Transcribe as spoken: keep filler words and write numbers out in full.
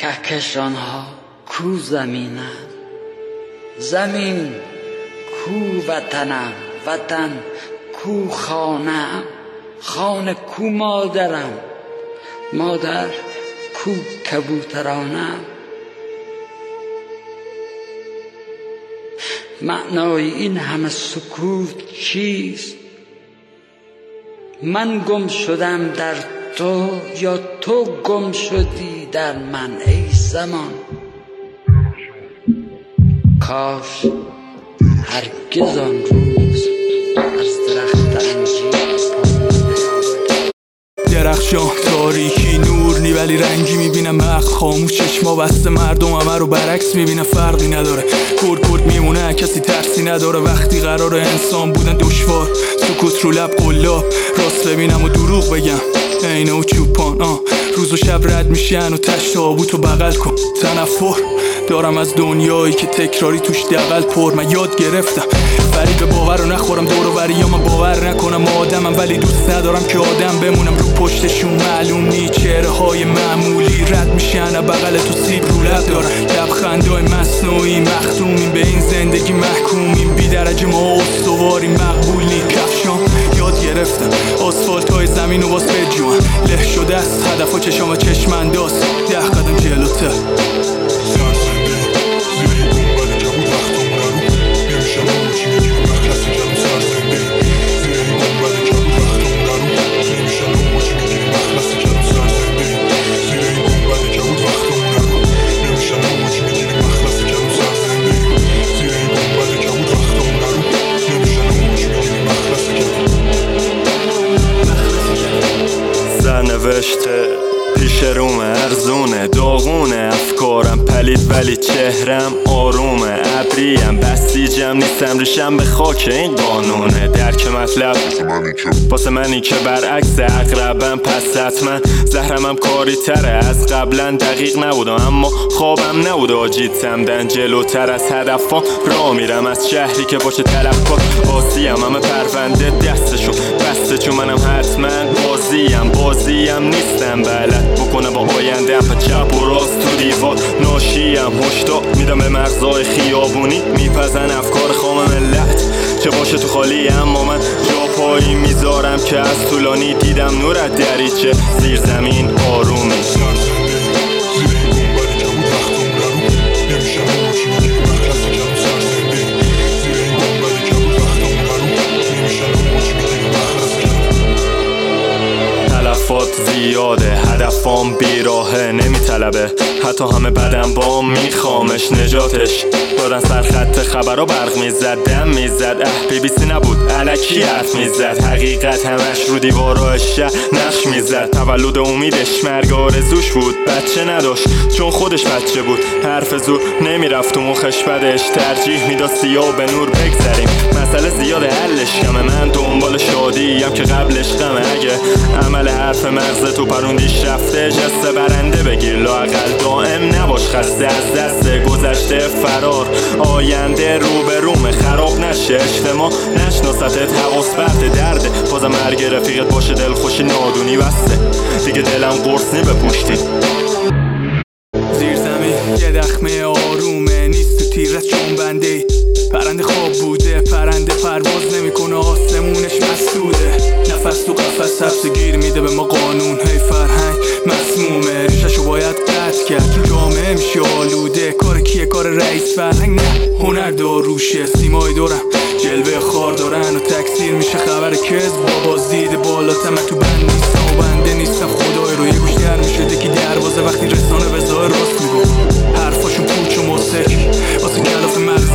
کهکشان ها کو زمینم، زمین کو وطنم، وطن کو خانم، خانه کو مادرم، مادر کو کبوترانم. معنای این همه سکوت چیست؟ من گم شدم در تو یا تو گم شدی در من ای زمان؟ کاش هرگز آن روز از درخت انجیر درخشان تاریکی نور نی ولی رنگی میبینم، مغز خاموش چشما بسته، مردم همه رو برعکس میبینم، فرقی نداره، کرد کرد میمونه، کسی ترسی نداره. وقتی قرار انسان بودن دشوار، سکوت رو لب قلاب، راست ببینم و دروغ بگم عینه و چوپان. آه روز و شب رد میشن و تشت تابوت و بغل کن. تنفر دارم از دنیایی که تکراری توش دقل پر. من یاد گرفتم فریب باور رو نخورم، دور و بری یا من باور نکنم آدمم، ولی دوست ندارم که آدم بمونم رو پشتشون. معلوم نی چهره های معمولی رد میشن بغل تو سیب رو لب دارن، لبخندای مصنوعی مختومیم، به این زندگی محکومیم، بی درجه ما استواریم، مقبول نی. کفشام یاد گرفتم آسفالت های زمین و باز بجوان، له شده است هدف و چشام و چشم انداز، ده قدم جلوتر. نوشته پیش روم ارزونه، داغونه افکارم پلید ولی چهرم آرومه، ابریم بسیجم نیستم ریشم به خاک این قانونه. درک مطلب واسه منی که برعکس اقربم، پس حتما زهرمم کاری تره از قبلا. دقیق نبودم اما خوابم نبود، آجید سمدن جلوتر از هدفم را میرم، از شهری که باشه طلبکار آسیم، همه پرونده دستشون بسته چون منم حتما بازیم، بازیم نیستم بلد بکنم با آینده هم چپ و راست تو دیوار ناشیم. هشدار میدم به مغزای خیابونی میپزن افکار خام ملت، چه باشه تو خالی اما من جا پایی میذارم که از طولانی دیدم نورت دریچه زیر زمین آرومی. زیاده هدفام بیراهه نمیطلبه، حتی همه بدن با میخوامش نجاتش دادن سر خط خبرها برق میزد دم میزد، اه بی بی سی نبود الکی حرف میزد، حقیقت همش رو دیوارا شهر نقش میزد. تولد امیدش مرگ آرزوش بود، بچه نداشت چون خودش بچه بود، حرف زور نمیرفت و مخش بدش، ترجیح میداد سیاه به نور بگذریم. مسئله زیاده حلش کمه، من دنبال شادیم که قبلش غمه، اگه عمل حرف مغز تو پروندیش رفته جست برنده بگیر، لااقل دائم نباش خسته از دست گذشته فرار، آینده رو به رومه خراب نشه اجتماع نشناستت، حواس برد درده بازم مرگ رفیقت باشه دلخوشی نادونی بسته دیگه دلم قرص نی بپوشتی. زیر زمین یه دخمه آرومه نیست تو تیرت چون بنده، پرنده خواب بوده پرنده پرواز نمیکنه آسمونش مسدوده، نفس تو قفس حبس گیر میده به ما قانون، هی فرهنگ مسمومه ریششو باید قطع کرد، تو جامعه میشه آلوده، کار کیه کار رئیس فرهنگ نه هنر داروشه، سیمای دورم جلوه خار دارن و تکثیر میشه خبر کذب با بازدید بالاتم، تو بند نیستم و بنده نیستم خدای رو، یه گوش در میشده که دروازه وقتی رسانه به ظاهر راست میگو، حرفاشون پوچ و مسک واسه کلاف مغز